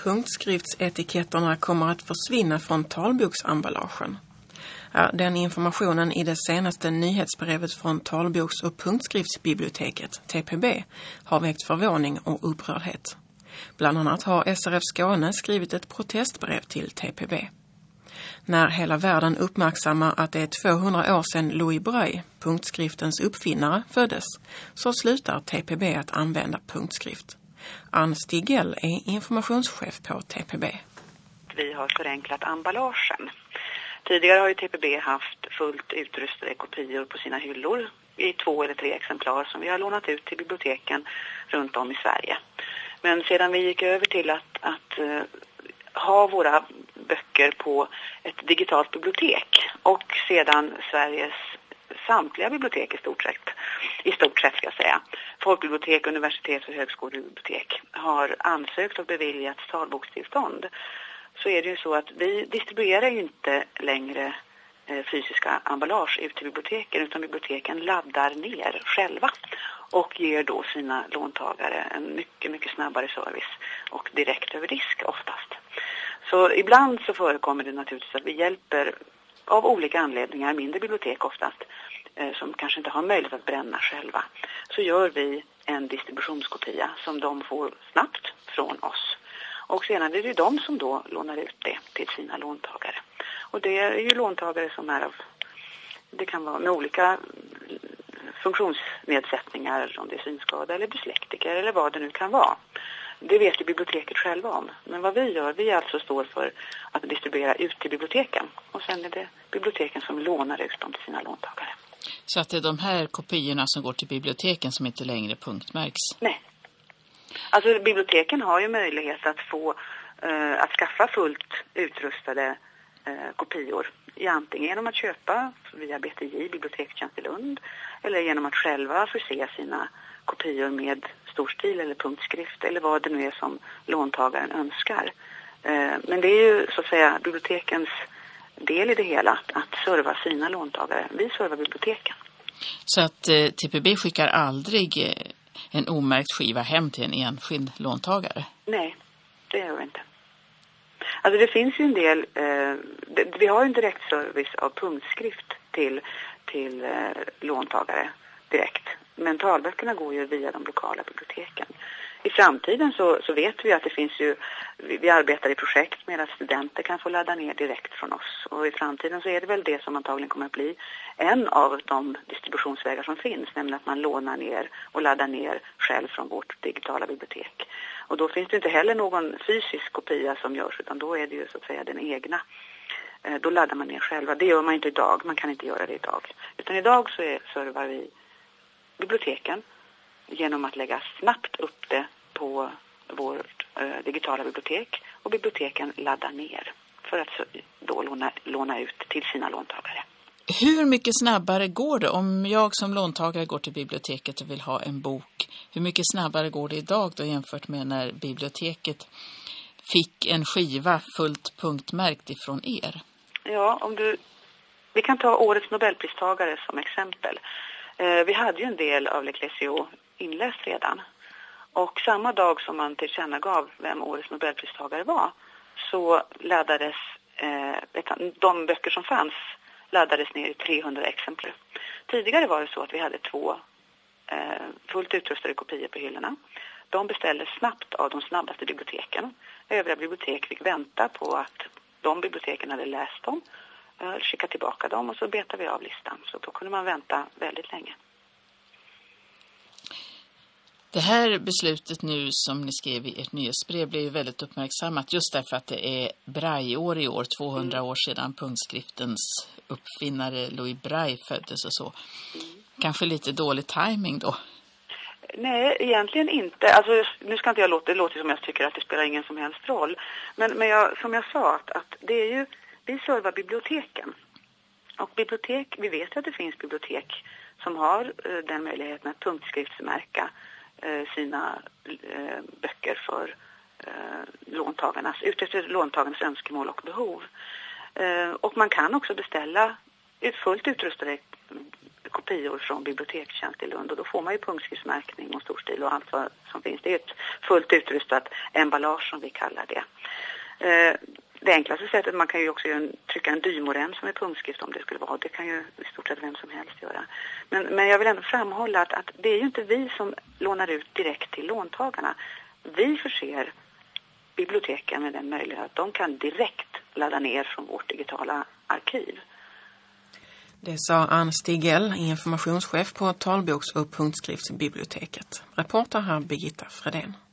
punktskriftsetiketterna kommer att försvinna från talboksemballagen. Den informationen i det senaste nyhetsbrevet från talboks- och punktskriftsbiblioteket, TPB, har väckt förvåning och upprördhet. Bland annat har SRF Skåne skrivit ett protestbrev till TPB. När hela världen uppmärksammar att det är 200 år sedan Louis Braille, punktskriftens uppfinnare, föddes, så slutar TPB att använda punktskrift. Ann Stigell är informationschef på TPB. Vi har förenklat emballagen. Tidigare har ju TPB haft fullt utrustade kopior på sina hyllor i 2 eller 3 exemplar som vi har lånat ut till biblioteken runt om i Sverige. Men sedan vi gick över till att ha våra böcker på ett digitalt bibliotek och sedan Sveriges samtliga bibliotek i stort sett ska jag säga, folkbibliotek, universitets- och högskolebibliotek har ansökt och beviljats talbokstillstånd, så är det ju så att vi distribuerar ju inte längre fysiska emballage ut till biblioteken, utan biblioteken laddar ner själva och ger då sina låntagare en mycket, mycket snabbare service och direkt över disk oftast. Så ibland så förekommer det naturligtvis att vi hjälper av olika anledningar, mindre bibliotek oftast, som kanske inte har möjlighet att bränna själva. Så gör vi en distributionskopia som de får snabbt från oss. Och sedan är det de som då lånar ut det till sina låntagare. Och det är ju låntagare som är det kan vara med olika funktionsnedsättningar, om det är synskada eller dyslektiker eller vad det nu kan vara. Det vet ju biblioteket själva om. Men vad vi gör, vi alltså står för att distribuera ut till biblioteken. Och sen är det biblioteken som lånar ut dem till sina låntagare. Så att det är de här kopiorna som går till biblioteken som inte längre punktmärks? Nej. Alltså biblioteken har ju möjlighet att få att skaffa fullt utrustade kopior. Antingen genom att köpa via BTJ, Bibliotekstjänst i Lund, eller genom att själva förse sina kopior med storstil eller punktskrift eller vad det nu är som låntagaren önskar. Men det är ju så att säga bibliotekens del i det hela att serva sina låntagare. Vi servar biblioteken. Så att TPB skickar aldrig en omärkt skiva hem till en enskild låntagare? Nej, det gör vi inte. Alltså det finns ju en del, vi har ju en direkt service av punktskrift till låntagare direkt. Men talböckerna går ju via de lokala biblioteken. I framtiden så vet vi att det finns ju, vi arbetar i projekt med att studenter kan få ladda ner direkt från oss. Och i framtiden så är det väl det som antagligen kommer att bli en av de distributionsvägar som finns. Nämligen att man lånar ner och laddar ner själv från vårt digitala bibliotek. Och då finns det inte heller någon fysisk kopia som görs, utan då är det ju så att säga den egna. Då laddar man ner själva. Det gör man inte idag, man kan inte göra det idag. Utan idag så servar vi biblioteken genom att lägga snabbt upp det på vårt digitala bibliotek, och biblioteken laddar ner för att då låna ut till sina låntagare. Hur mycket snabbare går det om jag som låntagare går till biblioteket och vill ha en bok? Hur mycket snabbare går det idag då jämfört med när biblioteket fick en skiva fullt punktmärkt ifrån er? Ja, vi kan ta årets Nobelpristagare som exempel. Vi hade ju en del av L'Ecclésio inläst redan. Och samma dag som man tillkännagav vem årets Nobelpristagare var, så laddades de böcker som fanns laddades ner i 300 exemplar. Tidigare var det så att vi hade 2 fullt utrustade kopior på hyllorna. De beställdes snabbt av de snabbaste biblioteken. Övriga bibliotek fick vänta på att de biblioteken hade läst dem, skicka tillbaka dem, och så betade vi av listan. Så då kunde man vänta väldigt länge. Det här beslutet nu som ni skrev i ert nyhetsbrev blev ju väldigt uppmärksammat just därför att det är Braille-år i år, 200 år sedan punktskriftens uppfinnare Louis Braille föddes och så. Kanske lite dålig timing då? Nej, egentligen inte. Alltså, nu ska inte jag låta som jag tycker att det spelar ingen som helst roll. Men som jag sa, att det är ju, vi servar biblioteken. Och bibliotek, vi vet att det finns bibliotek som har den möjligheten att punktskriftsmärka sina böcker för utefter låntagarnas önskemål och behov. Och man kan också beställa fullt utrustade kopior kopior från Bibliotekstjänst i Lund, och då får man ju punktskriftsmärkning och storstil och allt vad som finns. Det är ett fullt utrustat emballage som vi kallar det. Det enklaste sättet, man kan ju också trycka en dymorem som är punktskrift om det skulle vara. Det kan ju i stort sett vem som helst göra. Men jag vill ändå framhålla att det är ju inte vi som lånar ut direkt till låntagarna. Vi förser biblioteken med den möjligheten att de kan direkt ladda ner från vårt digitala arkiv. Det sa Ann Stigell, informationschef på Talboks- och punktskriftsbiblioteket. Reporter här Birgitta Fredén.